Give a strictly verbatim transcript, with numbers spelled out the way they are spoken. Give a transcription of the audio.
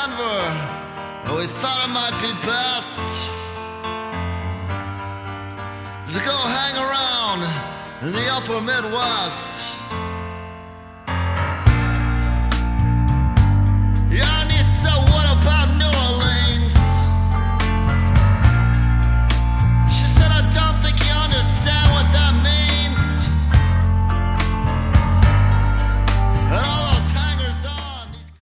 Denver. We thought it might be best to go hang around in the upper Midwest.